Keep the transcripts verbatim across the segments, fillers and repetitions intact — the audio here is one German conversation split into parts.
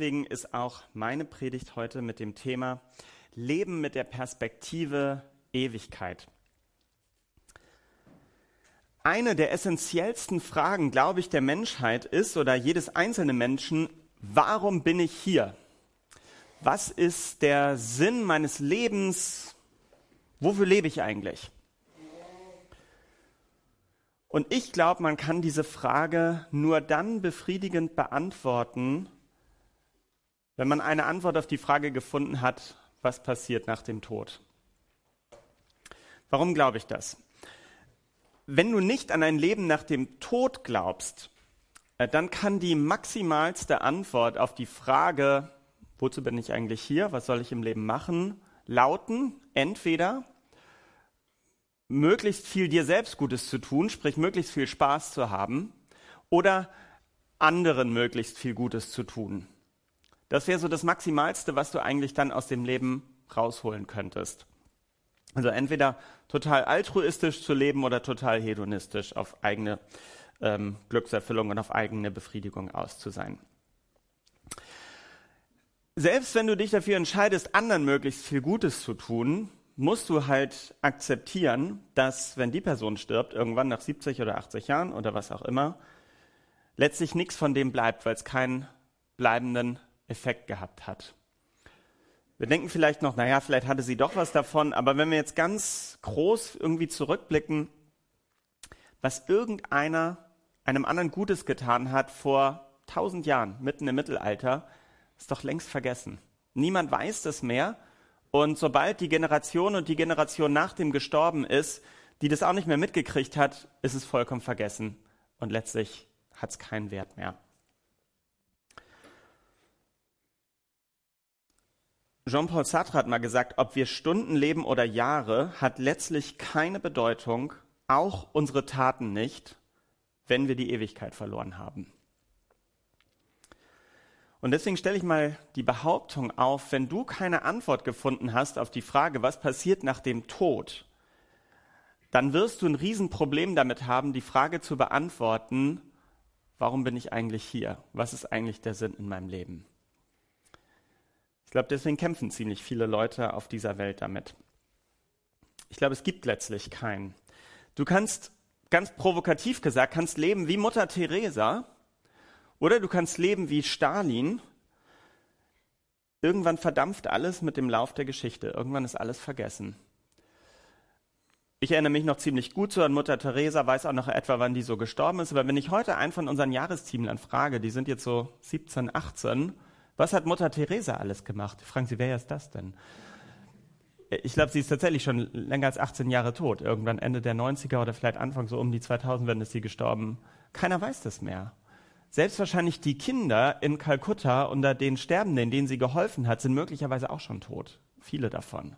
deswegen ist auch meine Predigt heute mit dem Thema Leben mit der Perspektive Ewigkeit. Eine der essentiellsten Fragen, glaube ich, der Menschheit ist, oder jedes einzelne Menschen, warum bin ich hier? Was ist der Sinn meines Lebens? Wofür lebe ich eigentlich? Und ich glaube, man kann diese Frage nur dann befriedigend beantworten, wenn man eine Antwort auf die Frage gefunden hat, was passiert nach dem Tod. Warum glaube ich das? Wenn du nicht an ein Leben nach dem Tod glaubst, dann kann die maximalste Antwort auf die Frage, wozu bin ich eigentlich hier, was soll ich im Leben machen, lauten, entweder möglichst viel dir selbst Gutes zu tun, sprich möglichst viel Spaß zu haben, oder anderen möglichst viel Gutes zu tun. Das wäre so das Maximalste, was du eigentlich dann aus dem Leben rausholen könntest. Also entweder total altruistisch zu leben oder total hedonistisch auf eigene ähm, Glückserfüllung und auf eigene Befriedigung aus zu sein. Selbst wenn du dich dafür entscheidest, anderen möglichst viel Gutes zu tun, musst du halt akzeptieren, dass, wenn die Person stirbt, irgendwann nach siebzig oder achtzig Jahren oder was auch immer, letztlich nichts von dem bleibt, weil es keinen bleibenden Effekt gehabt hat. Wir denken vielleicht noch, naja, vielleicht hatte sie doch was davon, aber wenn wir jetzt ganz groß irgendwie zurückblicken, was irgendeiner einem anderen Gutes getan hat vor tausend Jahren, mitten im Mittelalter, ist doch längst vergessen. Niemand weiß das mehr. Und sobald die Generation und die Generation nach dem gestorben ist, die das auch nicht mehr mitgekriegt hat, ist es vollkommen vergessen. Und letztlich hat es keinen Wert mehr. Jean-Paul Sartre hat mal gesagt, ob wir Stunden leben oder Jahre, hat letztlich keine Bedeutung, auch unsere Taten nicht, wenn wir die Ewigkeit verloren haben. Und deswegen stelle ich mal die Behauptung auf, wenn du keine Antwort gefunden hast auf die Frage, was passiert nach dem Tod, dann wirst du ein Riesenproblem damit haben, die Frage zu beantworten, warum bin ich eigentlich hier? Was ist eigentlich der Sinn in meinem Leben? Ich glaube, deswegen kämpfen ziemlich viele Leute auf dieser Welt damit. Ich glaube, es gibt letztlich keinen. Du kannst, ganz provokativ gesagt, kannst leben wie Mutter Teresa, oder du kannst leben wie Stalin. Irgendwann verdampft alles mit dem Lauf der Geschichte. Irgendwann ist alles vergessen. Ich erinnere mich noch ziemlich gut so an Mutter Teresa, weiß auch noch etwa, wann die so gestorben ist. Aber wenn ich heute einen von unseren Jahresteamlern frage, die sind jetzt so siebzehn, achtzehn, was hat Mutter Teresa alles gemacht? Fragen Sie, wer ist das denn? Ich glaube, sie ist tatsächlich schon länger als achtzehn Jahre tot. Irgendwann Ende der neunziger oder vielleicht Anfang so um die zweitausend ist sie gestorben. Keiner weiß das mehr. Selbst wahrscheinlich die Kinder in Kalkutta unter den Sterbenden, denen sie geholfen hat, sind möglicherweise auch schon tot. Viele davon.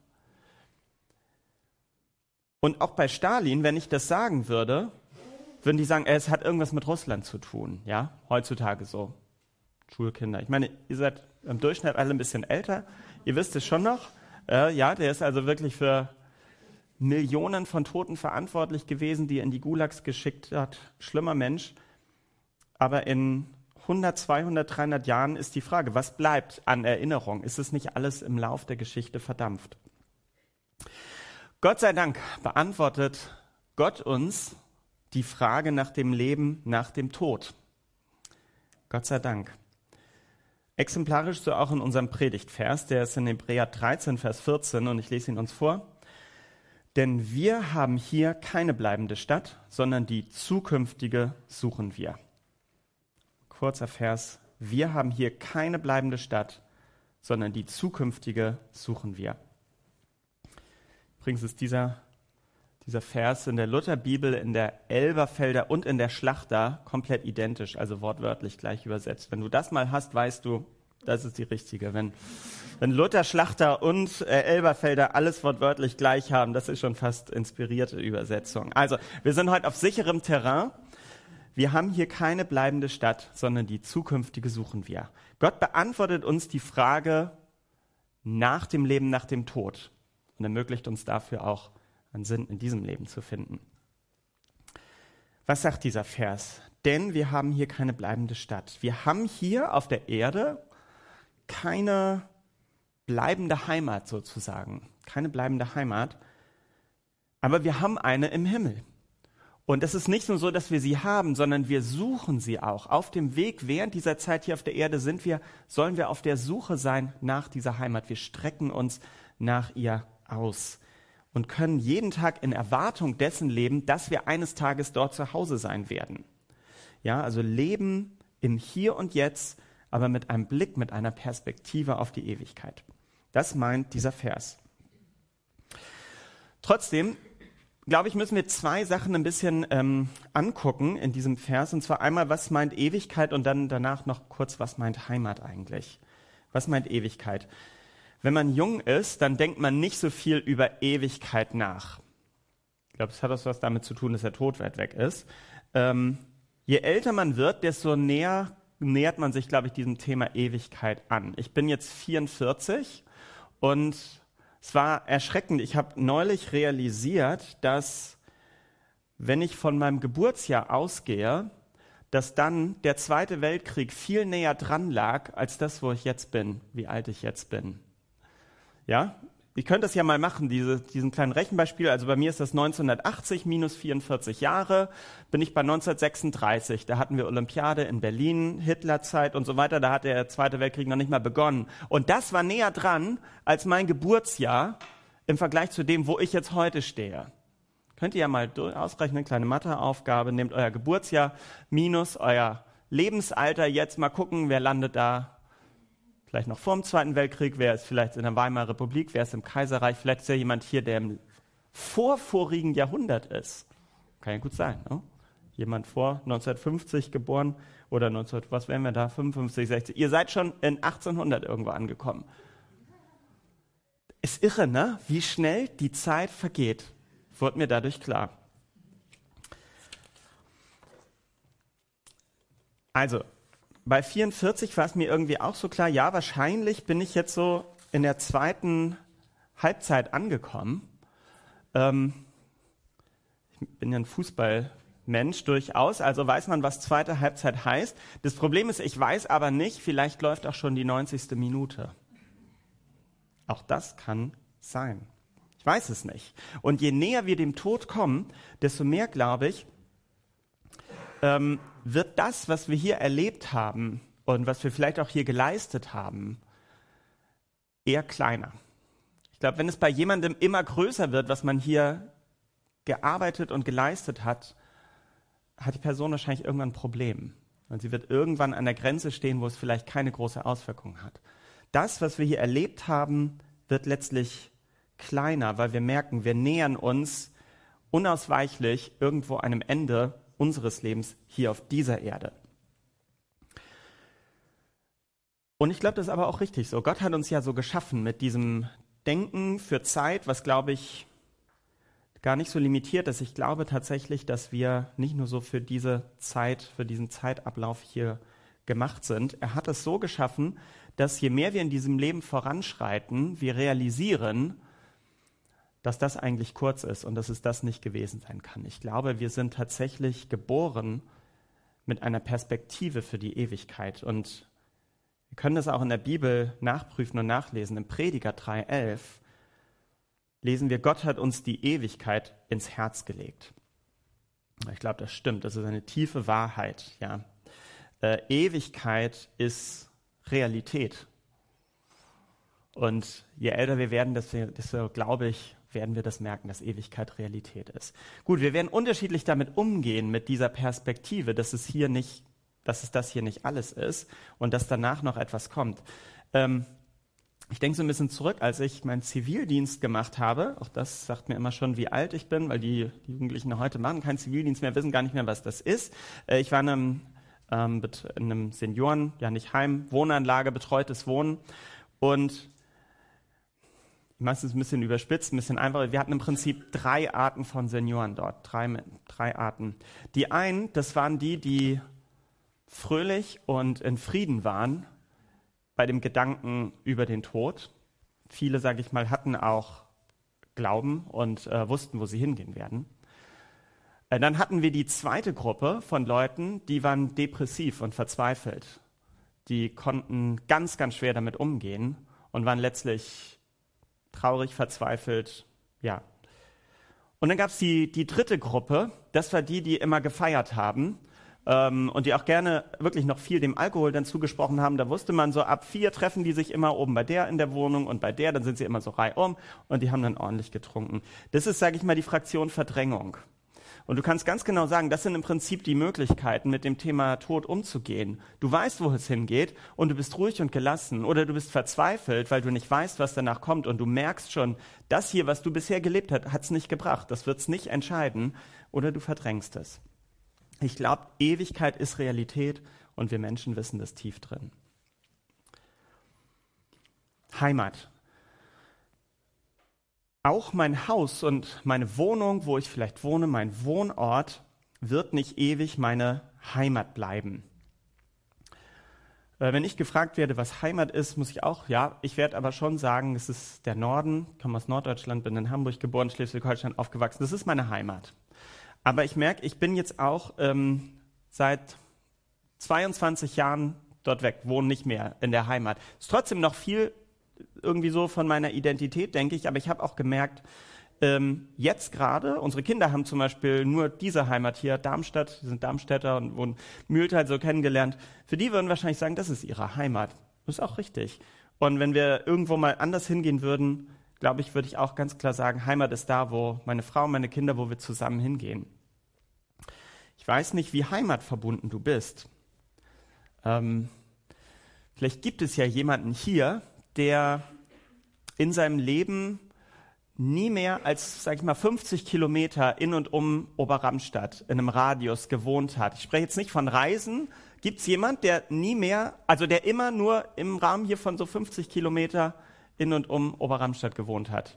Und auch bei Stalin, wenn ich das sagen würde, würden die sagen, es hat irgendwas mit Russland zu tun. Ja, heutzutage so. Schulkinder. Ich meine, ihr seid im Durchschnitt alle ein bisschen älter. Ihr wisst es schon noch. Äh, ja, der ist also wirklich für Millionen von Toten verantwortlich gewesen, die er in die Gulags geschickt hat. Schlimmer Mensch. Aber in hundert, zweihundert, dreihundert Jahren ist die Frage, was bleibt an Erinnerung? Ist es nicht alles im Lauf der Geschichte verdampft? Gott sei Dank beantwortet Gott uns die Frage nach dem Leben nach dem Tod. Gott sei Dank. Exemplarisch so auch in unserem Predigtvers, der ist in Hebräer dreizehn, Vers vierzehn, und ich lese ihn uns vor. Denn wir haben hier keine bleibende Stadt, sondern die zukünftige suchen wir. Kurzer Vers, wir haben hier keine bleibende Stadt, sondern die zukünftige suchen wir. Übrigens ist dieser, dieser Vers in der Lutherbibel, in der Elberfelder und in der Schlachter komplett identisch, also wortwörtlich gleich übersetzt. Wenn du das mal hast, weißt du, das ist die richtige. Wenn, wenn Luther, Schlachter und äh, Elberfelder alles wortwörtlich gleich haben, das ist schon fast inspirierte Übersetzung. Also, wir sind heute auf sicherem Terrain. Wir haben hier keine bleibende Stadt, sondern die zukünftige suchen wir. Gott beantwortet uns die Frage nach dem Leben, nach dem Tod und ermöglicht uns dafür auch einen Sinn in diesem Leben zu finden. Was sagt dieser Vers? Denn wir haben hier keine bleibende Stadt. Wir haben hier auf der Erde keine bleibende Heimat sozusagen, keine bleibende Heimat, aber wir haben eine im Himmel. Und es ist nicht nur so, dass wir sie haben, sondern wir suchen sie auch. Auf dem Weg, während dieser Zeit hier auf der Erde sind wir, sollen wir auf der Suche sein nach dieser Heimat. Wir strecken uns nach ihr aus und können jeden Tag in Erwartung dessen leben, dass wir eines Tages dort zu Hause sein werden. Ja, also leben im Hier und Jetzt, aber mit einem Blick, mit einer Perspektive auf die Ewigkeit. Das meint dieser Vers. Trotzdem, glaube ich, müssen wir zwei Sachen ein bisschen ähm, angucken in diesem Vers. Und zwar einmal, was meint Ewigkeit und dann danach noch kurz, was meint Heimat eigentlich? Was meint Ewigkeit? Wenn man jung ist, dann denkt man nicht so viel über Ewigkeit nach. Ich glaube, das hat auch was damit zu tun, dass der Tod weit weg ist. Ähm, je älter man wird, desto näher nähert man sich, glaube ich, diesem Thema Ewigkeit an. Ich bin jetzt vierundvierzig und es war erschreckend. Ich habe neulich realisiert, dass, wenn ich von meinem Geburtsjahr ausgehe, dass dann der Zweite Weltkrieg viel näher dran lag, als das, wo ich jetzt bin, wie alt ich jetzt bin. Ja, ihr könnt das ja mal machen, diese, diesen kleinen Rechenbeispiel. Also bei mir ist das neunzehnhundertachtzig minus vierundvierzig Jahre, bin ich bei neunzehnhundertsechsunddreißig. Da hatten wir Olympiade in Berlin, Hitlerzeit und so weiter. Da hat der Zweite Weltkrieg noch nicht mal begonnen. Und das war näher dran als mein Geburtsjahr im Vergleich zu dem, wo ich jetzt heute stehe. Könnt ihr ja mal ausrechnen, kleine Matheaufgabe. Nehmt euer Geburtsjahr minus euer Lebensalter. Jetzt mal gucken, wer landet da. Vielleicht noch vor dem Zweiten Weltkrieg, wer ist vielleicht in der Weimarer Republik, wer ist im Kaiserreich, vielleicht ist ja jemand hier, der im vorvorigen Jahrhundert ist. Kann ja gut sein, ne? Jemand vor neunzehnhundertfünfzig geboren oder neunzehn, was wären wir da, fünfundfünfzig, sechzig. Ihr seid schon in achtzehnhundert irgendwo angekommen. Ist irre, ne? Wie schnell die Zeit vergeht, wurde mir dadurch klar. Also, bei vierundvierzig war es mir irgendwie auch so klar, ja, wahrscheinlich bin ich jetzt so in der zweiten Halbzeit angekommen. Ähm, ich bin ja ein Fußballmensch durchaus, also weiß man, was zweite Halbzeit heißt. Das Problem ist, ich weiß aber nicht, vielleicht läuft auch schon die neunzigste Minute. Auch das kann sein. Ich weiß es nicht. Und je näher wir dem Tod kommen, desto mehr, glaube ich, ähm, wird das, was wir hier erlebt haben und was wir vielleicht auch hier geleistet haben, eher kleiner. Ich glaube, wenn es bei jemandem immer größer wird, was man hier gearbeitet und geleistet hat, hat die Person wahrscheinlich irgendwann ein Problem. Und sie wird irgendwann an der Grenze stehen, wo es vielleicht keine große Auswirkung hat. Das, was wir hier erlebt haben, wird letztlich kleiner, weil wir merken, wir nähern uns unausweichlich irgendwo einem Ende unseres Lebens hier auf dieser Erde. Und ich glaube, das ist aber auch richtig so. Gott hat uns ja so geschaffen mit diesem Denken für Zeit, was, glaube ich, gar nicht so limitiert ist. Ich glaube tatsächlich, dass wir nicht nur so für diese Zeit, für diesen Zeitablauf hier gemacht sind. Er hat es so geschaffen, dass je mehr wir in diesem Leben voranschreiten, wir realisieren, dass das eigentlich kurz ist und dass es das nicht gewesen sein kann. Ich glaube, wir sind tatsächlich geboren mit einer Perspektive für die Ewigkeit. Und wir können das auch in der Bibel nachprüfen und nachlesen. Im Prediger drei elf lesen wir, Gott hat uns die Ewigkeit ins Herz gelegt. Ich glaube, das stimmt. Das ist eine tiefe Wahrheit. Ja. Äh, Ewigkeit ist Realität. Und je älter wir werden, desto, desto glaube ich, werden wir das merken, dass Ewigkeit Realität ist. Gut, wir werden unterschiedlich damit umgehen, mit dieser Perspektive, dass es hier nicht, dass es das hier nicht alles ist und dass danach noch etwas kommt. Ähm, ich denke so ein bisschen zurück, als ich meinen Zivildienst gemacht habe. Auch das sagt mir immer schon, wie alt ich bin, weil die, die Jugendlichen heute machen keinen Zivildienst mehr, wissen gar nicht mehr, was das ist. Äh, ich war in einem, ähm, in einem Senioren, ja nicht Heim, Wohnanlage, betreutes Wohnen und meistens ein bisschen überspitzt, ein bisschen einfacher. Wir hatten im Prinzip drei Arten von Senioren dort, drei, drei Arten. Die einen, das waren die, die fröhlich und in Frieden waren bei dem Gedanken über den Tod. Viele, sage ich mal, hatten auch Glauben und äh, wussten, wo sie hingehen werden. Äh, dann hatten wir die zweite Gruppe von Leuten, die waren depressiv und verzweifelt. die konnten ganz, ganz schwer damit umgehen und waren letztlich traurig, verzweifelt, ja. Und dann gab es die, die dritte Gruppe, das war die, die immer gefeiert haben ähm, und die auch gerne wirklich noch viel dem Alkohol dann zugesprochen haben. Da wusste man so, ab vier treffen die sich immer oben bei der in der Wohnung und bei der, dann sind sie immer so reihum und die haben dann ordentlich getrunken. Das ist, sage ich mal, die Fraktion Verdrängung. Und du kannst ganz genau sagen, das sind im Prinzip die Möglichkeiten, mit dem Thema Tod umzugehen. Du weißt, wo es hingeht und du bist ruhig und gelassen oder du bist verzweifelt, weil du nicht weißt, was danach kommt und du merkst schon, das hier, was du bisher gelebt hast, hat es nicht gebracht, das wird es nicht entscheiden oder du verdrängst es. Ich glaube, Ewigkeit ist Realität und wir Menschen wissen das tief drin. Heimat. Auch mein Haus und meine Wohnung, wo ich vielleicht wohne, mein Wohnort, wird nicht ewig meine Heimat bleiben. Äh, wenn ich gefragt werde, was Heimat ist, muss ich auch, ja, ich werde aber schon sagen, es ist der Norden, ich komme aus Norddeutschland, bin in Hamburg geboren, Schleswig-Holstein aufgewachsen, das ist meine Heimat. Aber ich merke, ich bin jetzt auch ähm, seit zweiundzwanzig Jahren dort weg, wohne nicht mehr in der Heimat. Ist trotzdem noch viel irgendwie so von meiner Identität, denke ich, aber ich habe auch gemerkt, ähm, jetzt gerade, unsere Kinder haben zum Beispiel nur diese Heimat hier, Darmstadt, die sind Darmstädter und wurden Mühltal so kennengelernt, für die würden wahrscheinlich sagen, das ist ihre Heimat. Das ist auch richtig. Und wenn wir irgendwo mal anders hingehen würden, glaube ich, würde ich auch ganz klar sagen, Heimat ist da, wo meine Frau, meine Kinder, wo wir zusammen hingehen. Ich weiß nicht, wie heimatverbunden du bist. Ähm, vielleicht gibt es ja jemanden hier, der in seinem Leben nie mehr als, sag ich mal, fünfzig Kilometer in und um Oberramstadt in einem Radius gewohnt hat. Ich spreche jetzt nicht von Reisen. Gibt es jemand, der nie mehr, also der immer nur im Rahmen hier von so fünfzig Kilometer in und um Oberramstadt gewohnt hat?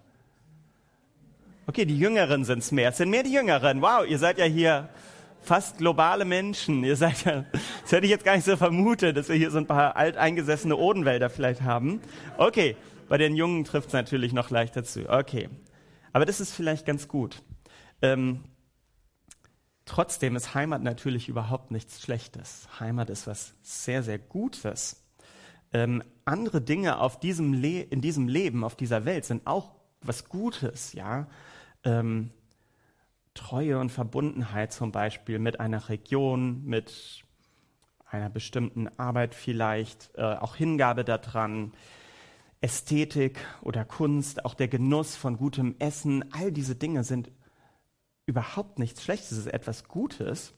Okay, die Jüngeren sind es mehr. Es sind mehr die Jüngeren. Wow, ihr seid ja hier fast globale Menschen. Ihr seid ja, das hätte ich jetzt gar nicht so vermutet, dass wir hier so ein paar alteingesessene Odenwälder vielleicht haben. Okay, bei den Jungen trifft es natürlich noch leichter zu. Okay, aber das ist vielleicht ganz gut. Ähm, trotzdem ist Heimat natürlich überhaupt nichts Schlechtes. Heimat ist was sehr, sehr Gutes. Ähm, andere Dinge auf diesem Le- in diesem Leben, auf dieser Welt sind auch was Gutes, ja. Ähm, Treue und Verbundenheit zum Beispiel mit einer Region, mit einer bestimmten Arbeit vielleicht, äh, auch Hingabe daran, Ästhetik oder Kunst, auch der Genuss von gutem Essen, all diese Dinge sind überhaupt nichts Schlechtes, es ist etwas Gutes.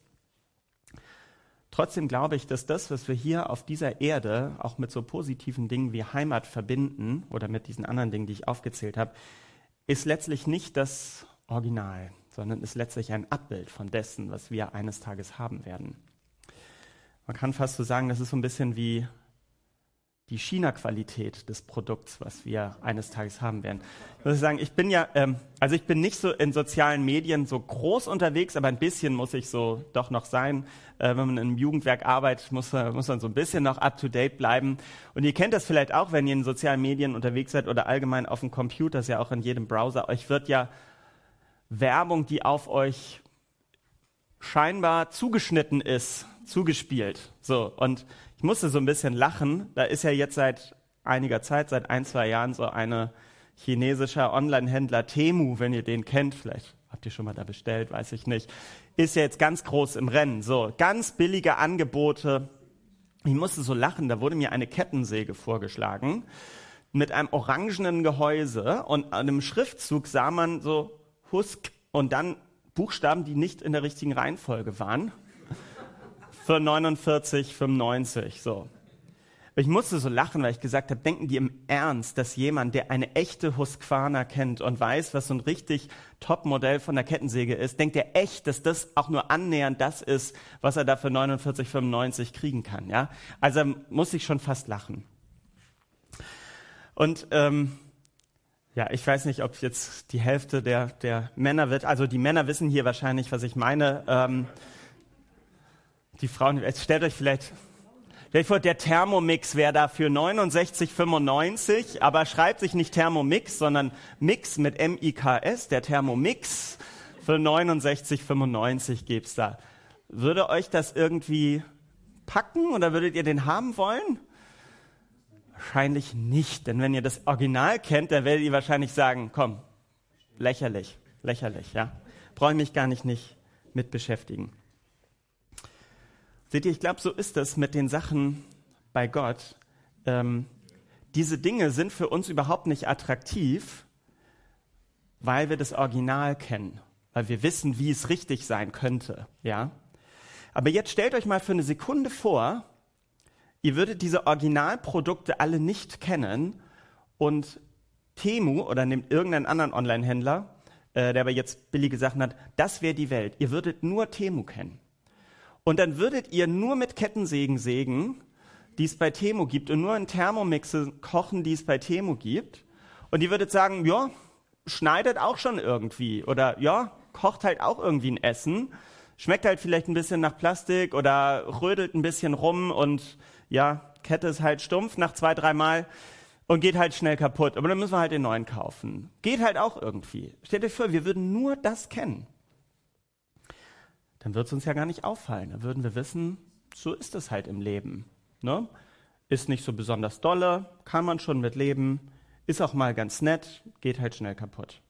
Trotzdem glaube ich, dass das, was wir hier auf dieser Erde auch mit so positiven Dingen wie Heimat verbinden oder mit diesen anderen Dingen, die ich aufgezählt habe, ist letztlich nicht das Original, sondern ist letztlich ein Abbild von dessen, was wir eines Tages haben werden. Man kann fast so sagen, das ist so ein bisschen wie die China-Qualität des Produkts, was wir eines Tages haben werden. Ich muss sagen, ich bin ja, ähm, also ich bin nicht so in sozialen Medien so groß unterwegs, aber ein bisschen muss ich so doch noch sein. Äh, wenn man im Jugendwerk arbeitet, muss, muss man so ein bisschen noch up-to-date bleiben. Und ihr kennt das vielleicht auch, wenn ihr in sozialen Medien unterwegs seid oder allgemein auf dem Computer, ist ja auch in jedem Browser. Euch wird ja Werbung, die auf euch scheinbar zugeschnitten ist, zugespielt. So, und ich musste so ein bisschen lachen. Da ist ja jetzt seit einiger Zeit, seit ein, zwei Jahren, so eine chinesischer Online-Händler Temu, wenn ihr den kennt, vielleicht habt ihr schon mal da bestellt, weiß ich nicht, ist ja jetzt ganz groß im Rennen. So, ganz billige Angebote. Ich musste so lachen, da wurde mir eine Kettensäge vorgeschlagen mit einem orangenen Gehäuse und an einem Schriftzug sah man so Husk und dann Buchstaben, die nicht in der richtigen Reihenfolge waren. Für neunundvierzig fünfundneunzig, so. Ich musste so lachen, weil ich gesagt habe, denken die im Ernst, dass jemand, der eine echte Husqvarna kennt und weiß, was so ein richtig Top-Modell von der Kettensäge ist, denkt der echt, dass das auch nur annähernd das ist, was er da für neunundvierzig fünfundneunzig kriegen kann, ja? Also muss ich schon fast lachen. Und ähm, ja, ich weiß nicht, ob jetzt die Hälfte der, der Männer wird, also die Männer wissen hier wahrscheinlich, was ich meine. Ähm, die Frauen, jetzt stellt euch vielleicht, stellt euch vor, der Thermomix wäre da für neunundsechzig fünfundneunzig, aber schreibt sich nicht Thermomix, sondern Mix mit M I K S, der Thermomix für neunundsechzig fünfundneunzig gibt's da. Würde euch das irgendwie packen oder würdet ihr den haben wollen? Wahrscheinlich nicht, denn wenn ihr das Original kennt, dann werdet ihr wahrscheinlich sagen, komm, lächerlich, lächerlich, ja. Brauche ich mich gar nicht, nicht mit beschäftigen. Seht ihr, ich glaube, so ist es mit den Sachen bei Gott. Ähm, diese Dinge sind für uns überhaupt nicht attraktiv, weil wir das Original kennen, weil wir wissen, wie es richtig sein könnte, ja. Aber jetzt stellt euch mal für eine Sekunde vor, ihr würdet diese Originalprodukte alle nicht kennen und Temu oder nehmt irgendeinen anderen Online-Händler, äh, der aber jetzt billige Sachen hat, das wäre die Welt. Ihr würdet nur Temu kennen. Und dann würdet ihr nur mit Kettensägen sägen, die es bei Temu gibt, und nur in Thermomixe kochen, die es bei Temu gibt. Und ihr würdet sagen, ja, schneidet auch schon irgendwie. Oder ja, kocht halt auch irgendwie ein Essen. Schmeckt halt vielleicht ein bisschen nach Plastik oder rödelt ein bisschen rum und ja, Kette ist halt stumpf nach zwei, dreimal und geht halt schnell kaputt. Aber dann müssen wir halt den neuen kaufen. Geht halt auch irgendwie. Stellt euch vor, wir würden nur das kennen. Dann wird es uns ja gar nicht auffallen. Dann würden wir wissen, so ist es halt im Leben. Ne? Ist nicht so besonders dolle, kann man schon mit leben, ist auch mal ganz nett, geht halt schnell kaputt.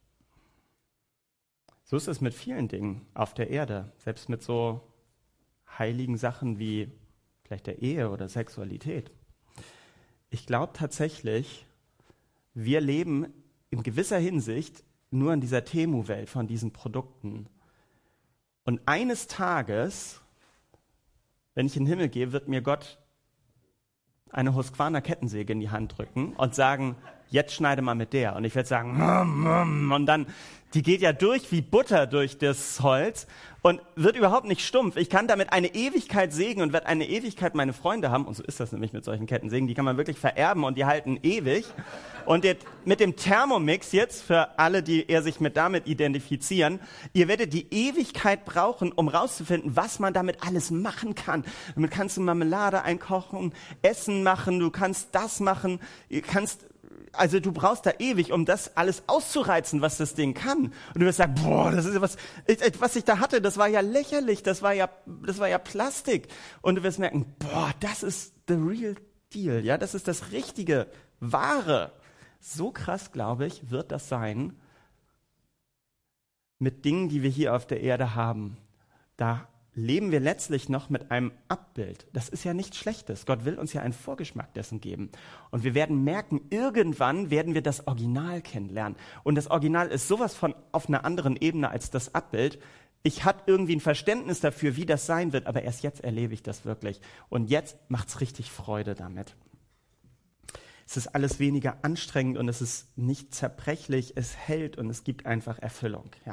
So ist es mit vielen Dingen auf der Erde, selbst mit so heiligen Sachen wie vielleicht der Ehe oder Sexualität. Ich glaube tatsächlich, wir leben in gewisser Hinsicht nur in dieser Temu-Welt von diesen Produkten. Und eines Tages, wenn ich in den Himmel gehe, wird mir Gott eine Husqvarna Kettensäge in die Hand drücken und sagen, jetzt schneide mal mit der. Und ich werde sagen, und dann, die geht ja durch wie Butter durch das Holz und wird überhaupt nicht stumpf. Ich kann damit eine Ewigkeit sägen und werde eine Ewigkeit meine Freunde haben. Und so ist das nämlich mit solchen Kettensägen. Die kann man wirklich vererben und die halten ewig. Und jetzt mit dem Thermomix jetzt, für alle, die eher sich mit damit identifizieren, ihr werdet die Ewigkeit brauchen, um rauszufinden, was man damit alles machen kann. Damit kannst du Marmelade einkochen, Essen machen, du kannst das machen, du kannst... Also du brauchst da ewig, um das alles auszureizen, was das Ding kann. Und du wirst sagen, boah, das ist ja was, was ich da hatte, das war ja lächerlich, das war ja, das war ja Plastik. Und du wirst merken, boah, das ist the real deal, ja, das ist das richtige, wahre. So krass, glaube ich, wird das sein mit Dingen, die wir hier auf der Erde haben. Da leben wir letztlich noch mit einem Abbild. Das ist ja nichts Schlechtes. Gott will uns ja einen Vorgeschmack dessen geben. Und wir werden merken, irgendwann werden wir das Original kennenlernen. Und das Original ist sowas von auf einer anderen Ebene als das Abbild. Ich hatte irgendwie ein Verständnis dafür, wie das sein wird, aber erst jetzt erlebe ich das wirklich. Und jetzt macht's richtig Freude damit. Es ist alles weniger anstrengend und es ist nicht zerbrechlich, es hält und es gibt einfach Erfüllung. Ja.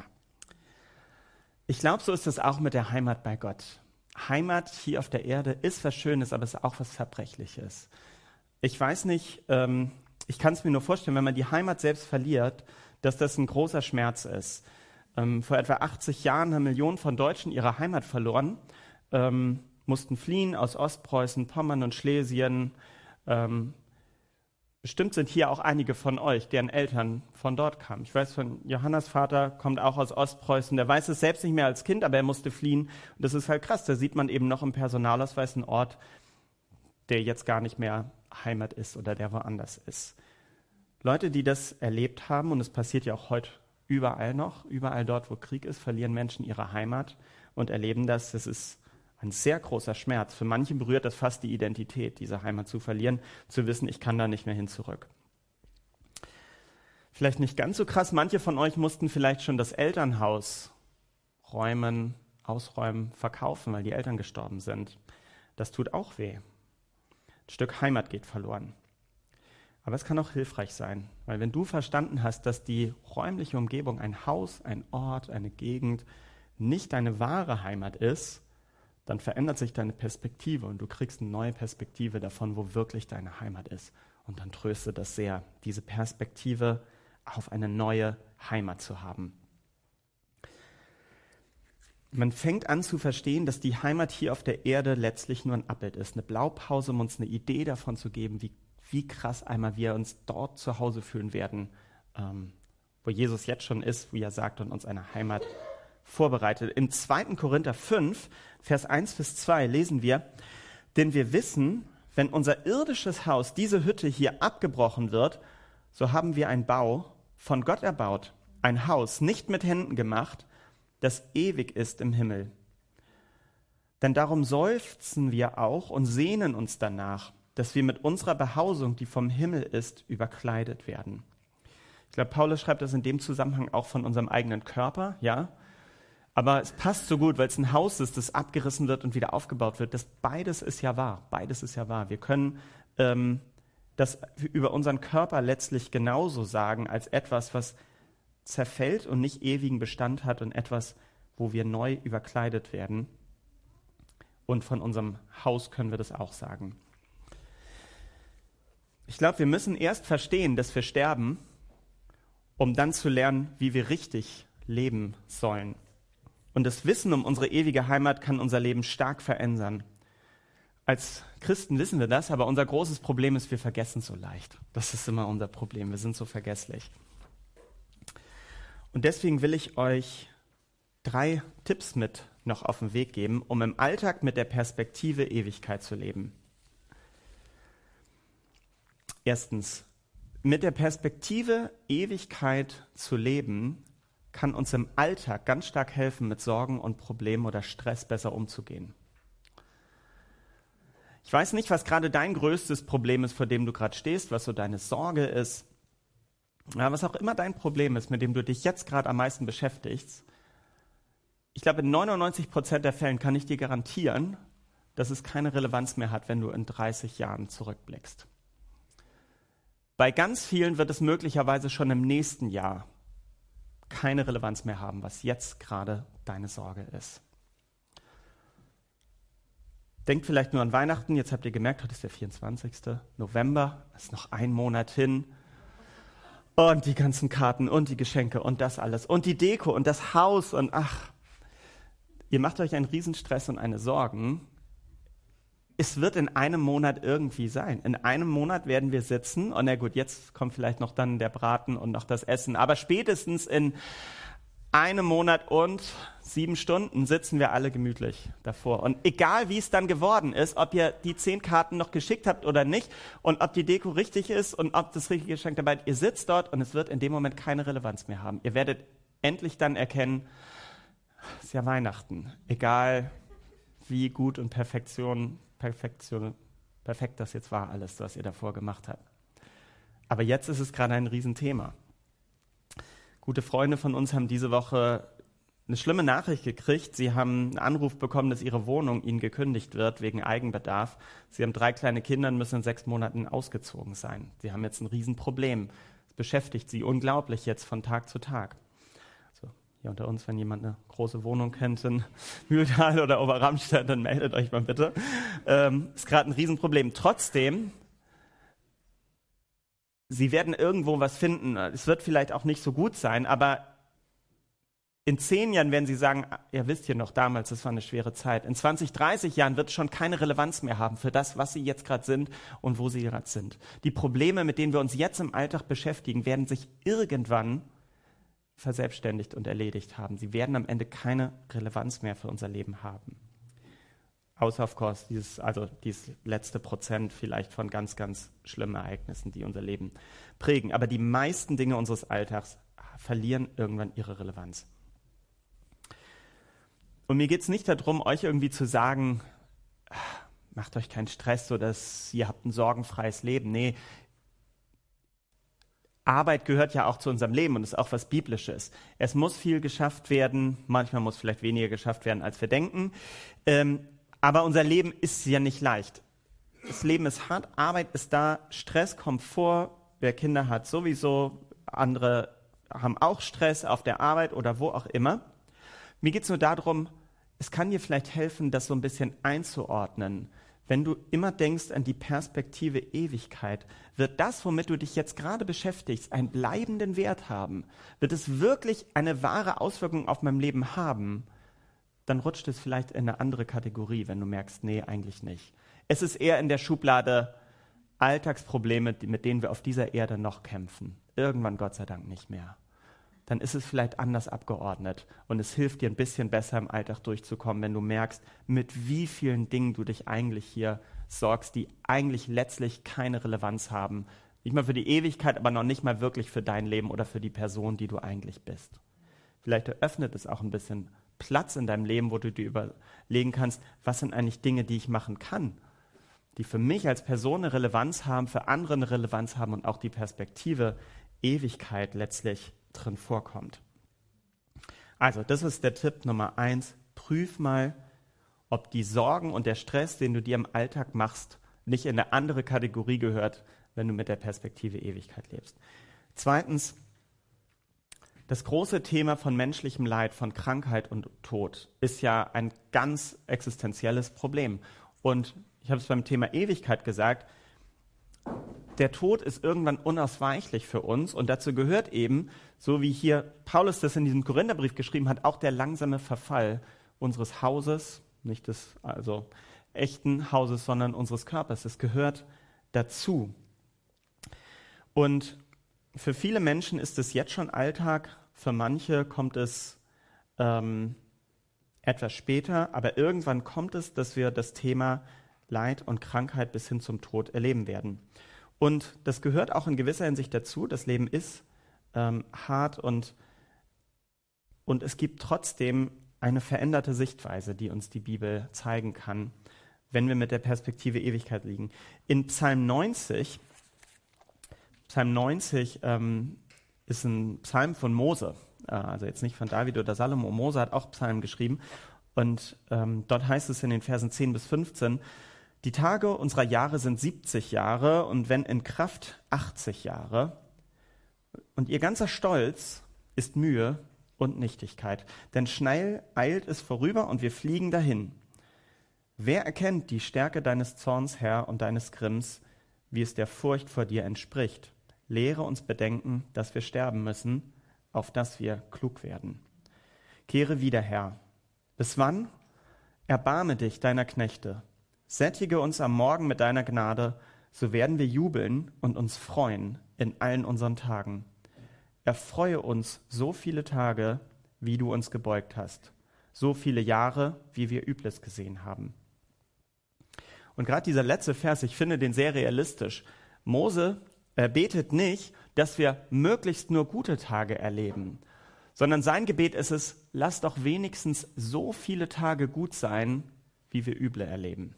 Ich glaube, so ist es auch mit der Heimat bei Gott. Heimat hier auf der Erde ist was Schönes, aber es ist auch was Zerbrechliches. Ich weiß nicht, ähm, ich kann es mir nur vorstellen, wenn man die Heimat selbst verliert, dass das ein großer Schmerz ist. Ähm, vor etwa achtzig Jahren haben Millionen von Deutschen ihre Heimat verloren, ähm, mussten fliehen aus Ostpreußen, Pommern und Schlesien. Ähm, Bestimmt sind hier auch einige von euch, deren Eltern von dort kamen. Ich weiß, von Johannas Vater kommt auch aus Ostpreußen. Der weiß es selbst nicht mehr als Kind, aber er musste fliehen. Und das ist halt krass. Da sieht man eben noch im Personalausweis einen Ort, der jetzt gar nicht mehr Heimat ist oder der woanders ist. Leute, die das erlebt haben, und es passiert ja auch heute überall noch, überall dort, wo Krieg ist, verlieren Menschen ihre Heimat und erleben das. Das ist ein sehr großer Schmerz. Für manche berührt das fast die Identität, diese Heimat zu verlieren, zu wissen, ich kann da nicht mehr hin zurück. Vielleicht nicht ganz so krass, manche von euch mussten vielleicht schon das Elternhaus räumen, ausräumen, verkaufen, weil die Eltern gestorben sind. Das tut auch weh. Ein Stück Heimat geht verloren. Aber es kann auch hilfreich sein, weil wenn du verstanden hast, dass die räumliche Umgebung, ein Haus, ein Ort, eine Gegend nicht deine wahre Heimat ist, dann verändert sich deine Perspektive und du kriegst eine neue Perspektive davon, wo wirklich deine Heimat ist. Und dann tröstet das sehr, diese Perspektive auf eine neue Heimat zu haben. Man fängt an zu verstehen, dass die Heimat hier auf der Erde letztlich nur ein Abbild ist. Eine Blaupause, um uns eine Idee davon zu geben, wie, wie krass einmal wir uns dort zu Hause fühlen werden, ähm, wo Jesus jetzt schon ist, wie er sagt, und uns eine Heimat vorbereitet. Im zweiten Korinther fünf, Vers eins bis zwei lesen wir, Denn wir wissen, wenn unser irdisches Haus, diese Hütte hier abgebrochen wird, so haben wir einen Bau von Gott erbaut, ein Haus nicht mit Händen gemacht, das ewig ist im Himmel. Denn darum seufzen wir auch und sehnen uns danach, dass wir mit unserer Behausung, die vom Himmel ist, überkleidet werden. Ich glaube, Paulus schreibt das in dem Zusammenhang auch von unserem eigenen Körper, ja. Aber es passt so gut, weil es ein Haus ist, das abgerissen wird und wieder aufgebaut wird. Das beides ist ja wahr. Beides ist ja wahr. Wir können ähm, das über unseren Körper letztlich genauso sagen als etwas, was zerfällt und nicht ewigen Bestand hat und etwas, wo wir neu überkleidet werden. Und von unserem Haus können wir das auch sagen. Ich glaube, wir müssen erst verstehen, dass wir sterben, um dann zu lernen, wie wir richtig leben sollen. Und das Wissen um unsere ewige Heimat kann unser Leben stark verändern. Als Christen wissen wir das, aber unser großes Problem ist, wir vergessen so leicht. Das ist immer unser Problem, wir sind so vergesslich. Und deswegen will ich euch drei Tipps mit noch auf den Weg geben, um im Alltag mit der Perspektive Ewigkeit zu leben. Erstens, mit der Perspektive Ewigkeit zu leben, kann uns im Alltag ganz stark helfen, mit Sorgen und Problemen oder Stress besser umzugehen. Ich weiß nicht, was gerade dein größtes Problem ist, vor dem du gerade stehst, was so deine Sorge ist, ja, was auch immer dein Problem ist, mit dem du dich jetzt gerade am meisten beschäftigst. Ich glaube, in neunundneunzig Prozent der Fällen kann ich dir garantieren, dass es keine Relevanz mehr hat, wenn du in dreißig Jahren zurückblickst. Bei ganz vielen wird es möglicherweise schon im nächsten Jahr keine Relevanz mehr haben, was jetzt gerade deine Sorge ist. Denkt vielleicht nur an Weihnachten. Jetzt habt ihr gemerkt, heute ist der vierundzwanzigste November. Das ist noch ein Monat hin. Und die ganzen Karten und die Geschenke und das alles. Und die Deko und das Haus und ach. Ihr macht euch einen Riesenstress und eine Sorgen. Es wird in einem Monat irgendwie sein. In einem Monat werden wir sitzen und na gut, jetzt kommt vielleicht noch dann der Braten und noch das Essen. Aber spätestens in einem Monat und sieben Stunden sitzen wir alle gemütlich davor. Und egal, wie es dann geworden ist, ob ihr die zehn Karten noch geschickt habt oder nicht und ob die Deko richtig ist und ob das richtige Geschenk dabei ist, ihr sitzt dort und es wird in dem Moment keine Relevanz mehr haben. Ihr werdet endlich dann erkennen, es ist ja Weihnachten. Egal, wie gut und Perfektion Perfektion, perfekt das jetzt war alles, was ihr davor gemacht habt. Aber jetzt ist es gerade ein Riesenthema. Gute Freunde von uns haben diese Woche eine schlimme Nachricht gekriegt. Sie haben einen Anruf bekommen, dass ihre Wohnung ihnen gekündigt wird wegen Eigenbedarf. Sie haben drei kleine Kinder und müssen in sechs Monaten ausgezogen sein. Sie haben jetzt ein Riesenproblem. Es beschäftigt sie unglaublich jetzt von Tag zu Tag. Hier unter uns, wenn jemand eine große Wohnung kennt in Mühltal oder Oberramstedt, dann meldet euch mal bitte. Ähm, ist gerade ein Riesenproblem. Trotzdem, sie werden irgendwo was finden. Es wird vielleicht auch nicht so gut sein, aber in zehn Jahren werden sie sagen, ihr wisst ja noch damals, das war eine schwere Zeit. In zwanzig, dreißig Jahren wird es schon keine Relevanz mehr haben für das, was sie jetzt gerade sind und wo sie gerade sind. Die Probleme, mit denen wir uns jetzt im Alltag beschäftigen, werden sich irgendwann verselbstständigt und erledigt haben. Sie werden am Ende keine Relevanz mehr für unser Leben haben. Außer, of course, dieses, also dieses letzte Prozent vielleicht von ganz, ganz schlimmen Ereignissen, die unser Leben prägen. Aber die meisten Dinge unseres Alltags verlieren irgendwann ihre Relevanz. Und mir geht es nicht darum, euch irgendwie zu sagen, macht euch keinen Stress, so dass ihr habt ein sorgenfreies Leben. Nee, Arbeit gehört ja auch zu unserem Leben und ist auch was Biblisches. Es muss viel geschafft werden, manchmal muss vielleicht weniger geschafft werden, als wir denken. Ähm, aber unser Leben ist ja nicht leicht. Das Leben ist hart, Arbeit ist da, Stress kommt vor. Wer Kinder hat sowieso, andere haben auch Stress auf der Arbeit oder wo auch immer. Mir geht es nur darum, es kann dir vielleicht helfen, das so ein bisschen einzuordnen. Wenn du immer denkst an die Perspektive Ewigkeit, wird das, womit du dich jetzt gerade beschäftigst, einen bleibenden Wert haben? Wird es wirklich eine wahre Auswirkung auf mein Leben haben? Dann rutscht es vielleicht in eine andere Kategorie, wenn du merkst, nee, eigentlich nicht. Es ist eher in der Schublade Alltagsprobleme, mit denen wir auf dieser Erde noch kämpfen. Irgendwann, Gott sei Dank, nicht mehr. dann ist es vielleicht anders abgeordnet und es hilft dir ein bisschen besser im Alltag durchzukommen, wenn du merkst, mit wie vielen Dingen du dich eigentlich hier sorgst, die eigentlich letztlich keine Relevanz haben. Nicht mal für die Ewigkeit, aber noch nicht mal wirklich für dein Leben oder für die Person, die du eigentlich bist. Vielleicht eröffnet es auch ein bisschen Platz in deinem Leben, wo du dir überlegen kannst, was sind eigentlich Dinge, die ich machen kann, die für mich als Person eine Relevanz haben, für andere eine Relevanz haben und auch die Perspektive Ewigkeit letztlich drin vorkommt. Also, das ist der Tipp Nummer eins. Prüf mal, ob die Sorgen und der Stress, den du dir im Alltag machst, nicht in eine andere Kategorie gehört, wenn du mit der Perspektive Ewigkeit lebst. Zweitens, das große Thema von menschlichem Leid, von Krankheit und Tod ist ja ein ganz existenzielles Problem. Und ich habe es beim Thema Ewigkeit gesagt, der Tod ist irgendwann unausweichlich für uns und dazu gehört eben, so wie hier Paulus das in diesem Korintherbrief geschrieben hat, auch der langsame Verfall unseres Hauses, nicht des also echten Hauses, sondern unseres Körpers. Das gehört dazu. Und für viele Menschen ist es jetzt schon Alltag, für manche kommt es ähm, etwas später, aber irgendwann kommt es, dass wir das Thema Leid und Krankheit bis hin zum Tod erleben werden. Und das gehört auch in gewisser Hinsicht dazu. Das Leben ist ähm, hart und, und es gibt trotzdem eine veränderte Sichtweise, die uns die Bibel zeigen kann, wenn wir mit der Perspektive Ewigkeit liegen. In Psalm neunzig, Psalm neunzig ähm, ist ein Psalm von Mose, äh, also jetzt nicht von David oder Salomo. Mose hat auch Psalmen geschrieben und ähm, dort heißt es in den Versen zehn bis fünfzehn, die Tage unserer Jahre sind siebzig Jahre und wenn in Kraft achtzig Jahre. Und ihr ganzer Stolz ist Mühe und Nichtigkeit. Denn schnell eilt es vorüber und wir fliegen dahin. Wer erkennt die Stärke deines Zorns, Herr, und deines Grimms, wie es der Furcht vor dir entspricht? Lehre uns bedenken, dass wir sterben müssen, auf dass wir klug werden. Kehre wieder, Herr. Bis wann? Erbarme dich deiner Knechte. Sättige uns am Morgen mit deiner Gnade, so werden wir jubeln und uns freuen in allen unseren Tagen. Erfreue uns so viele Tage, wie du uns gebeugt hast, so viele Jahre, wie wir Übles gesehen haben. Und gerade dieser letzte Vers, ich finde den sehr realistisch. Mose äh, betet nicht, dass wir möglichst nur gute Tage erleben, sondern sein Gebet ist es, lass doch wenigstens so viele Tage gut sein, wie wir Üble erleben.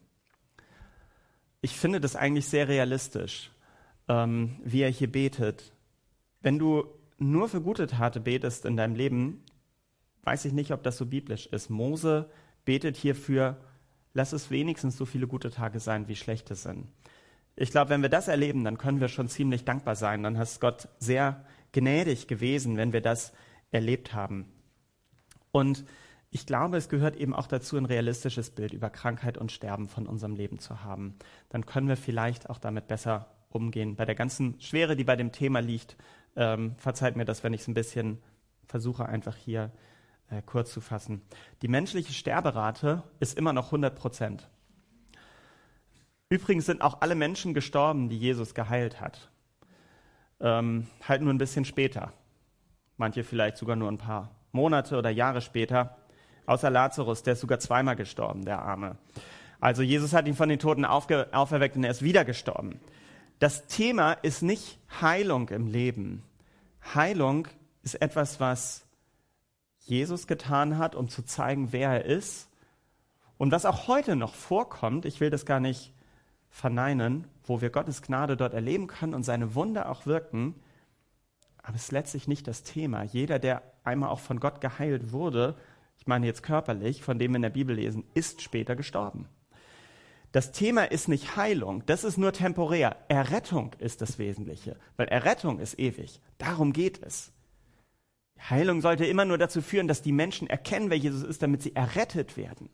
Ich finde das eigentlich sehr realistisch, ähm, wie er hier betet. Wenn du nur für gute Taten betest in deinem Leben, weiß ich nicht, ob das so biblisch ist. Mose betet hierfür, lass es wenigstens so viele gute Tage sein, wie schlechte sind. Ich glaube, wenn wir das erleben, dann können wir schon ziemlich dankbar sein. Dann ist Gott sehr gnädig gewesen, wenn wir das erlebt haben. Und ich glaube, es gehört eben auch dazu, ein realistisches Bild über Krankheit und Sterben von unserem Leben zu haben. Dann können wir vielleicht auch damit besser umgehen. Bei der ganzen Schwere, die bei dem Thema liegt, ähm, verzeiht mir das, wenn ich es ein bisschen versuche, einfach hier äh, kurz zu fassen. Die menschliche Sterberate ist immer noch hundert Prozent. Übrigens sind auch alle Menschen gestorben, die Jesus geheilt hat. Ähm, halt nur ein bisschen später. Manche vielleicht sogar nur ein paar Monate oder Jahre später. Außer Lazarus, der ist sogar zweimal gestorben, der Arme. Also Jesus hat ihn von den Toten aufge- auferweckt und er ist wieder gestorben. Das Thema ist nicht Heilung im Leben. Heilung ist etwas, was Jesus getan hat, um zu zeigen, wer er ist. Und was auch heute noch vorkommt, ich will das gar nicht verneinen, wo wir Gottes Gnade dort erleben können und seine Wunder auch wirken. Aber es ist letztlich nicht das Thema. Jeder, der einmal auch von Gott geheilt wurde, ich meine jetzt körperlich, von dem wir in der Bibel lesen, ist später gestorben. Das Thema ist nicht Heilung, das ist nur temporär. Errettung ist das Wesentliche, weil Errettung ist ewig. Darum geht es. Heilung sollte immer nur dazu führen, dass die Menschen erkennen, wer Jesus ist, damit sie errettet werden.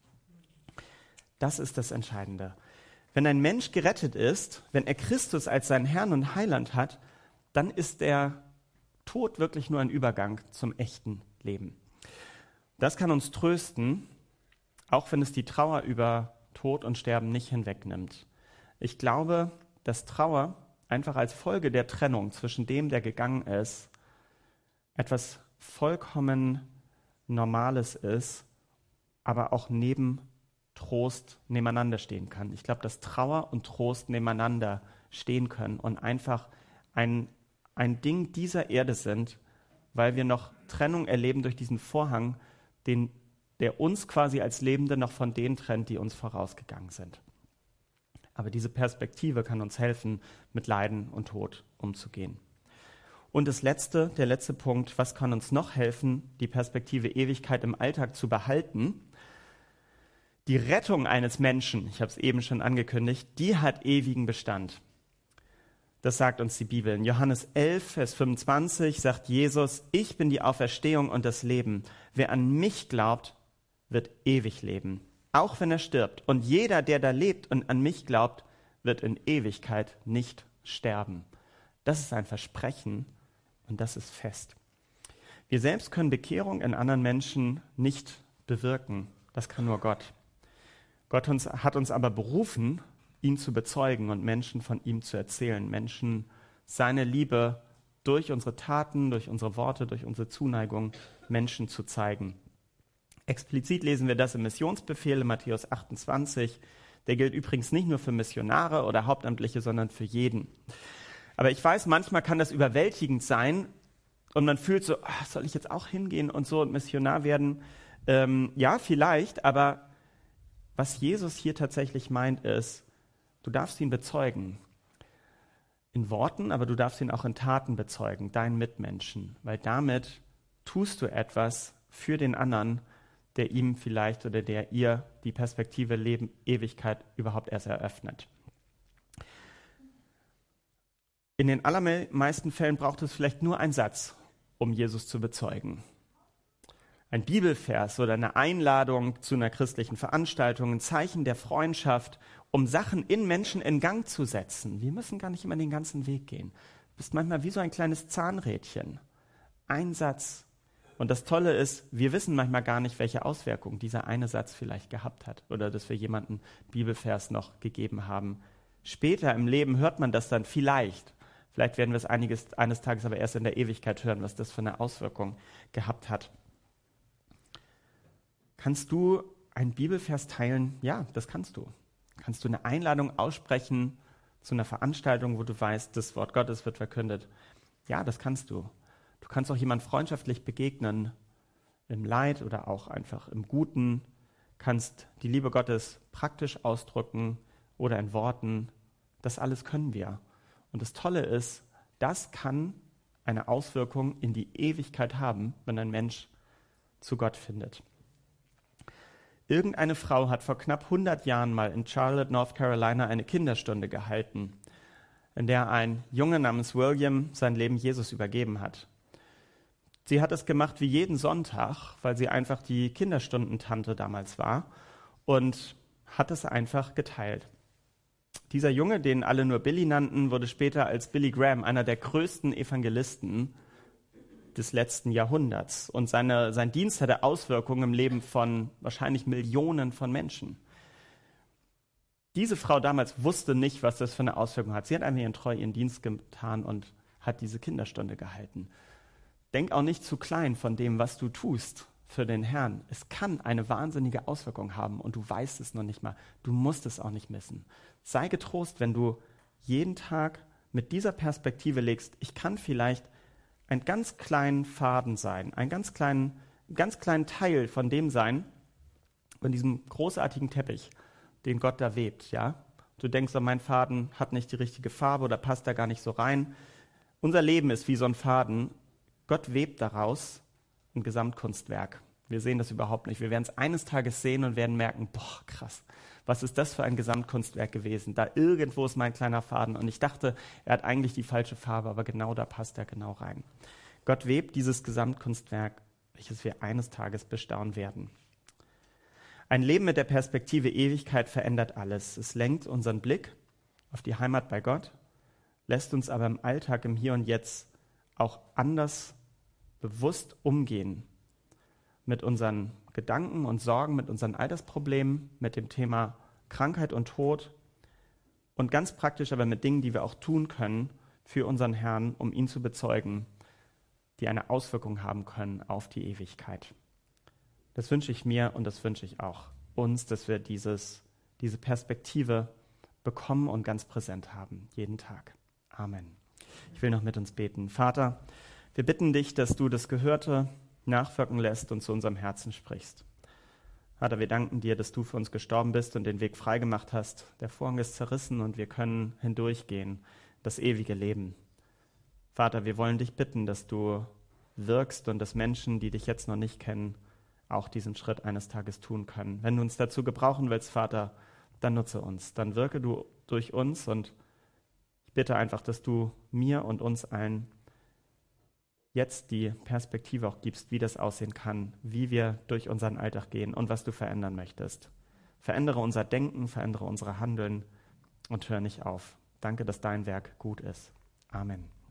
Das ist das Entscheidende. Wenn ein Mensch gerettet ist, wenn er Christus als seinen Herrn und Heiland hat, dann ist der Tod wirklich nur ein Übergang zum echten Leben. Das kann uns trösten, auch wenn es die Trauer über Tod und Sterben nicht hinwegnimmt. Ich glaube, dass Trauer einfach als Folge der Trennung zwischen dem, der gegangen ist, etwas vollkommen Normales ist, aber auch neben Trost nebeneinander stehen kann. Ich glaube, dass Trauer und Trost nebeneinander stehen können und einfach ein, ein Ding dieser Erde sind, weil wir noch Trennung erleben durch diesen Vorhang, den, der uns quasi als Lebende noch von denen trennt, die uns vorausgegangen sind. Aber diese Perspektive kann uns helfen, mit Leiden und Tod umzugehen. Und das letzte, der letzte Punkt, was kann uns noch helfen, die Perspektive Ewigkeit im Alltag zu behalten? Die Rettung eines Menschen, ich habe es eben schon angekündigt, die hat ewigen Bestand. Das sagt uns die Bibel. In Johannes elf, Vers fünfundzwanzig sagt Jesus, ich bin die Auferstehung und das Leben. Wer an mich glaubt, wird ewig leben, auch wenn er stirbt. Und jeder, der da lebt und an mich glaubt, wird in Ewigkeit nicht sterben. Das ist ein Versprechen und das ist fest. Wir selbst können Bekehrung in anderen Menschen nicht bewirken. Das kann nur Gott. Gott uns, hat uns aber berufen, ihn zu bezeugen und Menschen von ihm zu erzählen. Menschen seine Liebe durch unsere Taten, durch unsere Worte, durch unsere Zuneigung Menschen zu zeigen. Explizit lesen wir das im Missionsbefehl in Matthäus achtundzwanzig. Der gilt übrigens nicht nur für Missionare oder Hauptamtliche, sondern für jeden. Aber ich weiß, manchmal kann das überwältigend sein und man fühlt so, ach, soll ich jetzt auch hingehen und so und Missionar werden? Ähm, ja, vielleicht, aber was Jesus hier tatsächlich meint ist, du darfst ihn bezeugen. In Worten, aber du darfst ihn auch in Taten bezeugen, deinen Mitmenschen. Weil damit tust du etwas für den anderen, der ihm vielleicht oder der ihr die Perspektive Leben, Ewigkeit überhaupt erst eröffnet. In den allermeisten Fällen braucht es vielleicht nur einen Satz, um Jesus zu bezeugen. Ein Bibelvers oder eine Einladung zu einer christlichen Veranstaltung, ein Zeichen der Freundschaft, um Sachen in Menschen in Gang zu setzen. Wir müssen gar nicht immer den ganzen Weg gehen. Du bist manchmal wie so ein kleines Zahnrädchen. Ein Satz. Und das Tolle ist, wir wissen manchmal gar nicht, welche Auswirkungen dieser eine Satz vielleicht gehabt hat oder dass wir jemanden Bibelvers noch gegeben haben. Später im Leben hört man das dann vielleicht. Vielleicht werden wir es einiges, eines Tages aber erst in der Ewigkeit hören, was das für eine Auswirkung gehabt hat. Kannst du einen Bibelvers teilen? Ja, das kannst du. Kannst du eine Einladung aussprechen zu einer Veranstaltung, wo du weißt, das Wort Gottes wird verkündet? Ja, das kannst du. Du kannst auch jemand freundschaftlich begegnen, im Leid oder auch einfach im Guten. Kannst die Liebe Gottes praktisch ausdrücken oder in Worten. Das alles können wir. Und das Tolle ist, das kann eine Auswirkung in die Ewigkeit haben, wenn ein Mensch zu Gott findet. Irgendeine Frau hat vor knapp hundert Jahren mal in Charlotte, North Carolina, eine Kinderstunde gehalten, in der ein Junge namens William sein Leben Jesus übergeben hat. Sie hat es gemacht wie jeden Sonntag, weil sie einfach die Kinderstundentante damals war und hat es einfach geteilt. Dieser Junge, den alle nur Billy nannten, wurde später als Billy Graham einer der größten Evangelisten des letzten Jahrhunderts. Und seine, sein Dienst hatte Auswirkungen im Leben von wahrscheinlich Millionen von Menschen. Diese Frau damals wusste nicht, was das für eine Auswirkung hat. Sie hat einfach ihren treu ihren Dienst getan und hat diese Kinderstunde gehalten. Denk auch nicht zu klein von dem, was du tust für den Herrn. Es kann eine wahnsinnige Auswirkung haben und du weißt es noch nicht mal. Du musst es auch nicht missen. Sei getrost, wenn du jeden Tag mit dieser Perspektive legst, ich kann vielleicht einen ganz kleinen Faden sein, einen ganz kleinen, ganz kleinen Teil von dem sein, von diesem großartigen Teppich, den Gott da webt. Ja? Du denkst, oh, mein Faden hat nicht die richtige Farbe oder passt da gar nicht so rein. Unser Leben ist wie so ein Faden. Gott webt daraus ein Gesamtkunstwerk. Wir sehen das überhaupt nicht. Wir werden es eines Tages sehen und werden merken, boah, krass, was ist das für ein Gesamtkunstwerk gewesen? Da irgendwo ist mein kleiner Faden und ich dachte, er hat eigentlich die falsche Farbe, aber genau da passt er genau rein. Gott webt dieses Gesamtkunstwerk, welches wir eines Tages bestaunen werden. Ein Leben mit der Perspektive Ewigkeit verändert alles. Es lenkt unseren Blick auf die Heimat bei Gott, lässt uns aber im Alltag, im Hier und Jetzt auch anders bewusst umgehen mit unseren Gedanken und Sorgen, mit unseren Altersproblemen, mit dem Thema Krankheit und Tod und ganz praktisch aber mit Dingen, die wir auch tun können für unseren Herrn, um ihn zu bezeugen die eine Auswirkung haben können auf die Ewigkeit. Das wünsche ich mir und das wünsche ich auch uns, dass wir dieses, diese Perspektive bekommen und ganz präsent haben, jeden Tag. Amen. Ich will noch mit uns beten. Vater, wir bitten dich, dass du das Gehörte nachwirken lässt und zu unserem Herzen sprichst. Vater, wir danken dir, dass du für uns gestorben bist und den Weg freigemacht hast. Der Vorhang ist zerrissen und wir können hindurchgehen, das ewige Leben. Vater, wir wollen dich bitten, dass du wirkst und dass Menschen, die dich jetzt noch nicht kennen, auch diesen Schritt eines Tages tun können. Wenn du uns dazu gebrauchen willst, Vater, dann nutze uns. Dann wirke du durch uns und ich bitte einfach, dass du mir und uns allen jetzt die Perspektive auch gibst, wie das aussehen kann, wie wir durch unseren Alltag gehen und was du verändern möchtest. Verändere unser Denken, verändere unser Handeln und hör nicht auf. Danke, dass dein Werk gut ist. Amen.